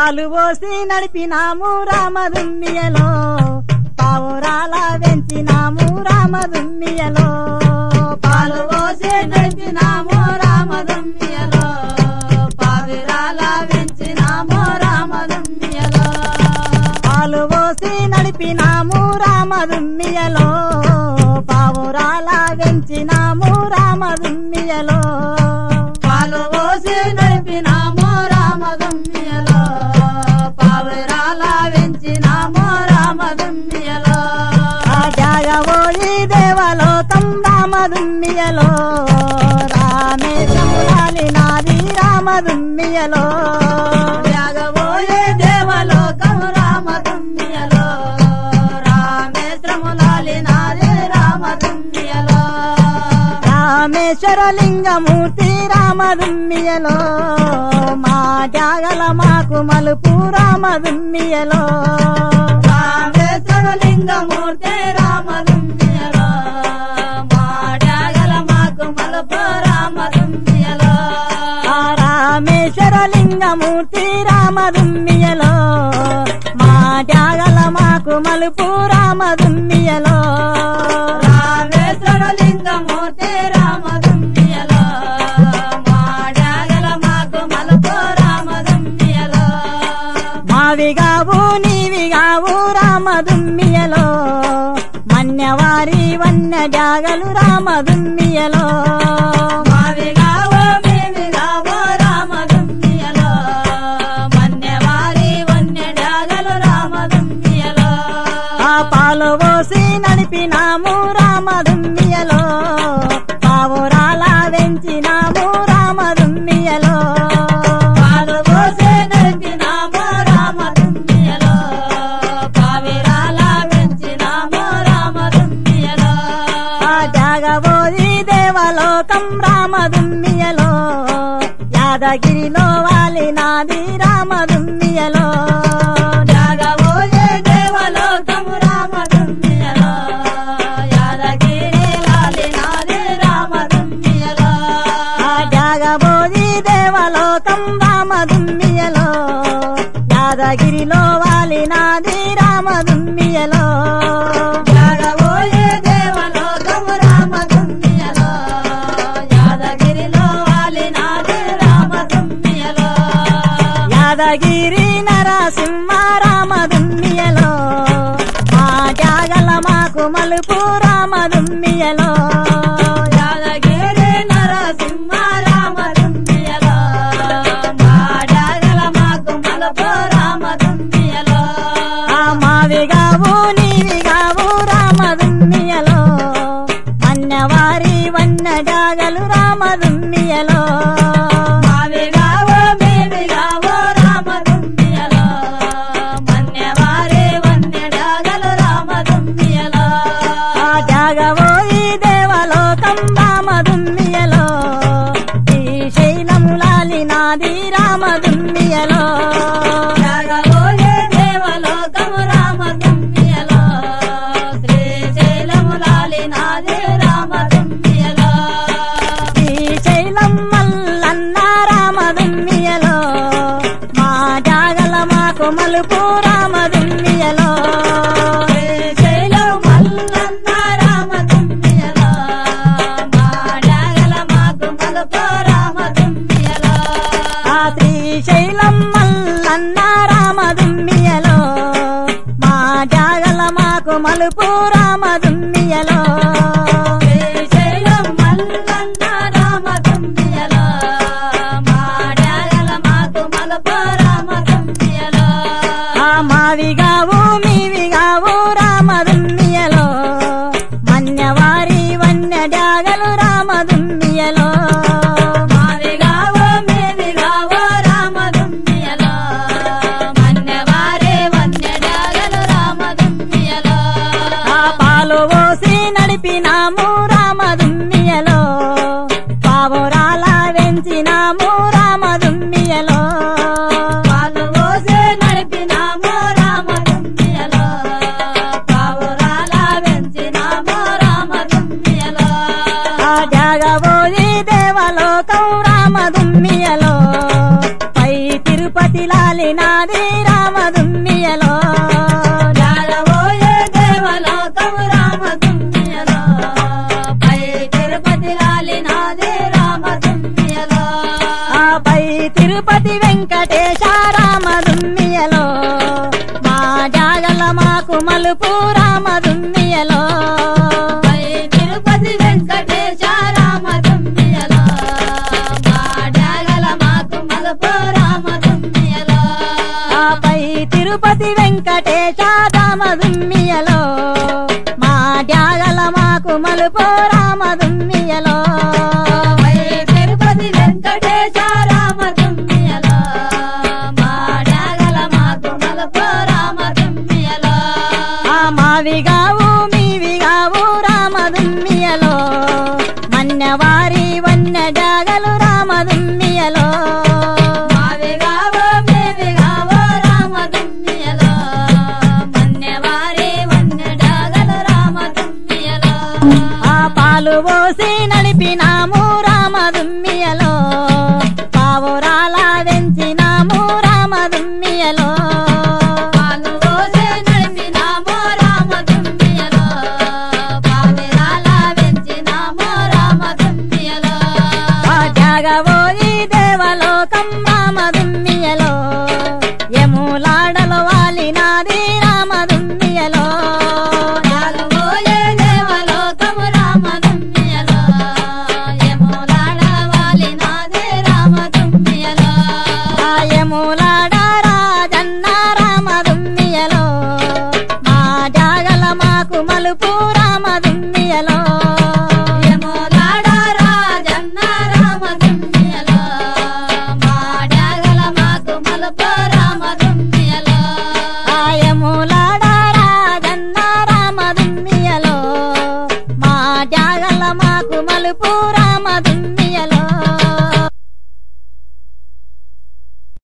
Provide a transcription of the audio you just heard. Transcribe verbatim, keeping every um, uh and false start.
పాలు పోసి నడిపినాము రామదుమ్మియలో పావురాల వెంచినాము రామదుమ్మియలో పాలు పోసి నడిపినాము రామదుమ్మియలో పావురాల వెంచినాము రామదుమ్మియలో పాలు పోసి నడిపినాము రామదుమ్మియలో పావురాల వెంచినాము రామదుమ్మియలో పాలు పోసి నడిపినాము రామదుమ్మియలో పావురాల వెంచినాము రామదుమ్మియలో జాగబోయి దేవలోకం రామదుమ్మియలో రామేశములాలినాది రామదుమ్మియలో జాగబోయే దేవలోకం రామదుమ్మియలో రామేశ్వరములాలినాది రామదుమ్మియలో రామేశ్వర లింగమూర్తి రామదుమ్మియలో మా జాగల మాకు మలుపు రామదుమ్మియలో రామేశ్వర లింగమూర్తి రామదుమ్మియలో మాడగల మాకు మలుపు రామదుమ్మియలో రామేశ్వర లింగమూర్తి రామదుమ్మియలో మా జాగల మాకు మలుపు రామదుమ్మియలో రామేశ్వర లింగమూర్తి రామదుమ్మియలో మాడగల మాకు మలుపు రామదుమ్మియలో మావిగావు నీవిగావు రామదుమ్మియలో మన్యవారి వన్య జాగలు రామదుమ్మియలో మావిగావో మేవిగావో రామదుమ్మియలో మన్యవారి వన్య జాగలు రామదుమ్మియలో ఆ పాలు పోసి నడిపినాము రామదుమ్మియలో పావురాల వెంచినాము రామదుమ్మియలో పాలు పోసి నడిపినాము రామదుమ్మియలో పావిరాల వెంచినాము రామదుమ్మియలో ఆ జాగబోయి దేవలోకం రామదుమ్మియలో యాదగిరిలో వాలినాది రామదుమ్మియలో జాగబోయే దేవలోకం రామదుమ్మియలో యాదగిరి లాలినాది రామదుమ్మియలో ఆ జాగబోయి దేవలోకం రామదుమ్మియలో యాదగిరిలో వాలినాది రామదుమ్మియలో జాగబోయే దేవలోకం రామదుమ్మియలో యాదగిరిలో వాలినాది రామదుమ్మియలో యాదగిరి నరసింహ రామదుమ్మియలో మా జాగల మాకు మలుపు రామదుమ్మియలో యాదగిరి నరసింహ రామదుమ్మియలో మాడగల మాకు మలుపు రామదుమ్మియలో ఆ మావిగావు నీవిగావు రామదుమ్మియలో అన్నవారి వన్న జాగలు రామదుమ్మియలో మావిగావో మేవిగావో రామదుమ్మియలో మన్యవారి వన్య జాగలు రామదుమ్మియలో ఆ జాగబోయి దేవలోకం రామదుమ్మియలో శ్రీశైలములాలినాది రామదుమ్మియలో జాగబోయే దేవలోకం రామదుమ్మియలో శ్రీశైలములాలినాది రామదుమ్మియలో శ్రీశైలం మల్లన్న రామదుమ్మియలో మా జాగల మాకు మలుపు రామదుమ్మియలో శ్రీశైలం మల్లన్న రామదుమ్మియలో మాడగల మాకు మలుపు రామదుమ్మియలో ఆ శ్రీశైలం మల్లన్న రామదుమ్మియలో మా జాగల మాకు మలుపు రామదుమ్మియలో శ్రీశైలం మల్లన్న రామదుమ్మియలో మాడగల మాకు మలుపు రామదుమ్మియలో ఆ మావిగావు మీవిగావు రామదుమ్మియలో మన్యవారి వన్య జాగలు రామదుమ్మియలో మావిగావో మేవిగావో రామదుమ్మియలో మన్యవారి వన్య జాగలు రామదుమ్మియలో ఆ పాలు పోసి నడిపినాము రామదుమ్మియలో పావురాల వెంచినాము రామదుమ్మియలో పాలు పోసి నడిపినాము రామదుమ్మియలో పావురాల వెంచినాము రామదుమ్మియలో ఆ జాగబోయి దేవలోకం రామదుమ్మియలో పై తిరుపతి లాలినాది మాకు మలుపు రామదుమ్మియలో పై తిరుపతి వెంకటేశ రామదుమ్మియలో మా డాగల మాకు మలుపు రామదుమ్మియలో ఆపై తిరుపతి వెంకటేశ రామదుమ్మియలో మా డ్యాగల మాకు మలుపు రామదుమ్మియలో పై తిరుపతి వెంకటేశ రామదుమ్మియలో మా డాగల మాకు మలుపు రామదుమ్మియలో ఆ మావిగావు మీవిగావు రామదుమ్మియలో మన్నవారి వన్య డ్యాగలు రామదుమ్మియలో మావిగావో మేవిగావో రామదుమ్మియలో మన్నెవారి వన్య డాగలు రామదుమ్మియలో ఆ పాలు పోసి నడిపినాము రామదుమ్మియలో పావురాల వెంచినాము రామదుమ్మియలో పాలు పోసే నడిపినామో రామదుమ్మియలో పావిరాల వెంచినామో రామదుమ్మియలో ఆ జాగబోయి దేవలోకం రామదుమ్మియలో యములాడలో వాలినాది రామదుమ్మియలో నాలుగోయే దేవలోకము రామదుమ్మియలో యములాడ వాలినాదే రామదుమ్మియలో ఆ యములాడ రాజన్న రామదుమ్మియలో మా జాగల మాకు మలుపు రామదుమ్మియలో యములాడ రాజన్న రామదుమ్మియలో మా డాగల మాకు మలుపు రామదుమ్మియలో ఆ యములాడ రాజన్న రామదుమ్మియలో మా జాగల మాకు మలుపు రామదుమ్మియలో